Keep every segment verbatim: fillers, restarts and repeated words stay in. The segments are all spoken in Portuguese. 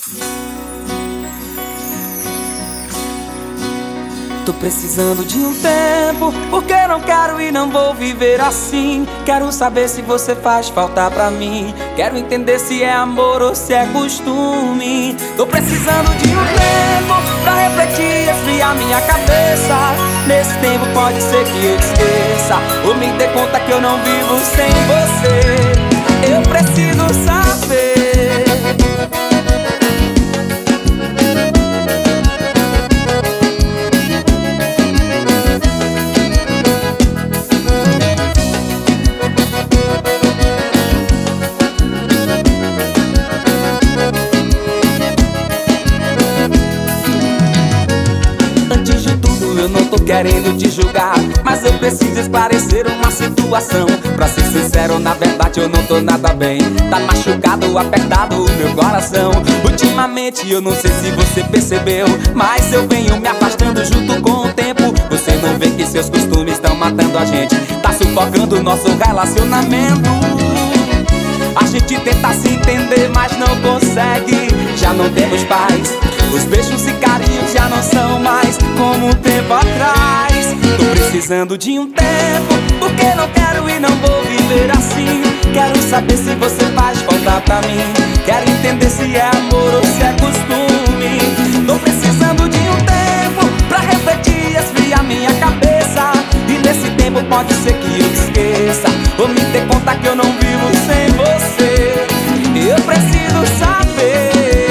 Tô precisando de um tempo, porque não quero e não vou viver assim. Quero saber se você faz falta pra mim. Quero entender se é amor ou se é costume. Tô precisando de um tempo pra refletir e esfriar minha cabeça. Nesse tempo pode ser que eu esqueça ou me dê conta que eu não vivo sem você. Eu preciso saber. Eu não tô querendo te julgar, mas eu preciso esclarecer uma situação. Pra ser sincero, na verdade eu não tô nada bem. Tá machucado, apertado o meu coração. Ultimamente eu não sei se você percebeu, mas eu venho me afastando junto com o tempo. Você não vê que seus costumes estão matando a gente, tá sufocando o nosso relacionamento. A gente tenta se entender, mas não consegue. Já não temos paz, os beijos e carinhos já não são mais como um tempo atrás. Tô precisando de um tempo, porque não quero e não vou viver assim. Quero saber se você faz falta pra mim. Quero entender se é amor ou se é costume. Tô precisando de um tempo pra refletir e esfriar minha cabeça. E nesse tempo pode ser que eu esqueça ou me dê conta que eu não vivo sem você. Eu preciso saber.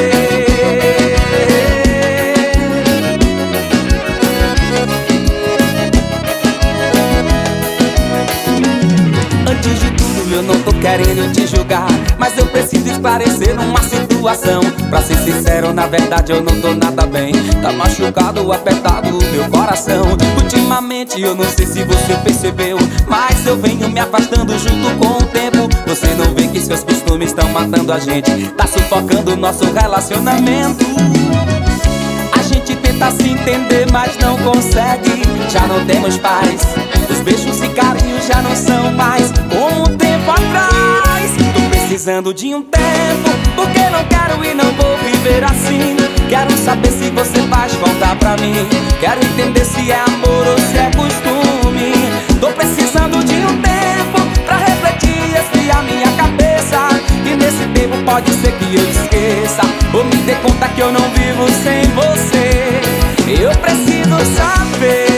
Antes de tudo eu não tô querendo te julgar, mas eu preciso esclarecer uma situação. Pra ser sincero, na verdade eu não tô nada bem. Tá machucado, apertado o meu coração. Ultimamente eu não sei se você percebeu, mas eu venho me afastando junto com o tempo. Você não vê que seus costumes estão matando a gente, tá sufocando o nosso relacionamento. A gente tenta se entender, mas não consegue. Já não temos paz, os beijos e carinhos já não são mais como um tempo atrás. Tô precisando de um tempo, porque não quero e não vou viver assim. Quero saber se você faz falta pra mim. Quero entender se é amor ou se é costume. Tô precisando de um tempo pra refletir e esfriar minha cabeça. E nesse tempo pode ser que eu esqueça ou me dê conta que eu não vivo sem você. Eu preciso saber.